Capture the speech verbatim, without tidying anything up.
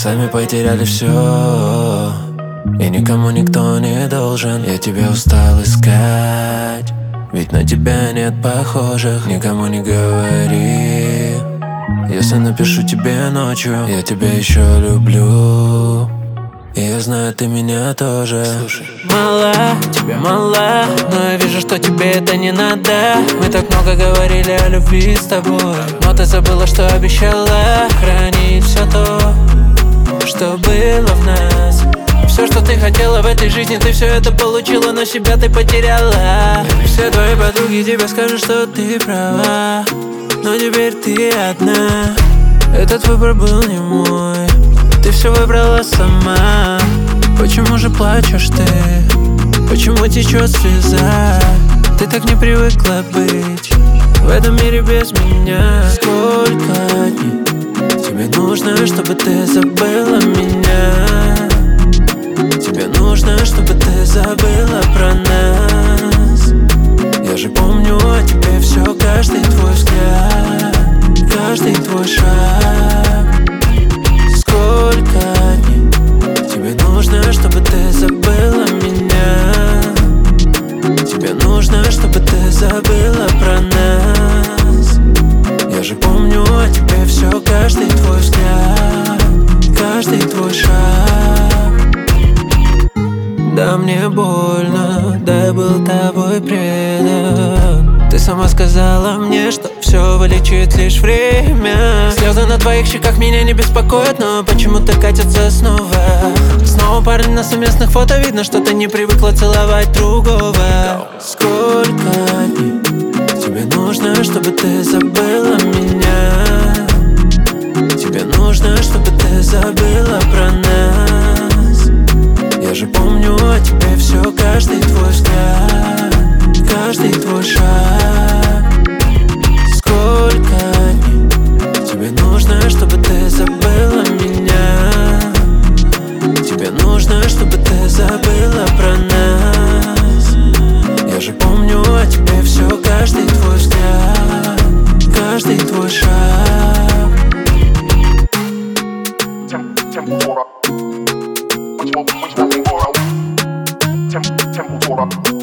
сами потеряли все, и никому никто не должен. Я тебя устал искать, ведь на тебя нет похожих. Никому не говори, если напишу тебе ночью: я тебя еще люблю, и я знаю, ты меня тоже. Слушай, мало, тебе мало, но я вижу, что тебе это не надо. Мы так много говорили о любви с тобой, но ты забыла, что обещала хранить все то, что было в нас. Все, что ты хотела в этой жизни, ты все это получила, но себя ты потеряла. Все твои подруги тебе скажут, что ты права, но теперь ты одна. Этот выбор был не мой, ты все выбрала сама. Почему же плачешь ты? Почему течет слеза? Ты так не привыкла быть в этом мире без меня. Сколько дней тебе нужно, чтобы ты забыла меня? Тебе нужно, чтобы ты забыла про нас. Я же помню о тебе все, каждый твой взгляд, каждый твой шаг. Сколько дней тебе нужно, чтобы ты забыла меня? Тебе нужно, чтобы ты забыла про нас. Я же помню о тебе все, каждый твой взгляд, каждый твой шаг. Да, мне больно, да, я был тобой предан. Ты сама сказала мне, что все вылечит лишь время. Слезы на твоих щеках меня не беспокоят, но почему-то катятся снова. Снова парни на совместных фото, видно, что ты не привыкла целовать другого. Сколько дней тебе нужно, чтобы ты забыла меня? Тебе нужно, чтобы ты забыла про нас. Я же помню о тебе все, каждый твой взгляд, каждый твой шаг. Сколько дней тебе нужно, чтобы ты забыла меня? Тебе нужно, чтобы ты забыла про нас. Я же помню о тебе все, каждый твой взгляд, каждый твой шаг. Tempo, tempo, tempo, tempo, tempo, tempo,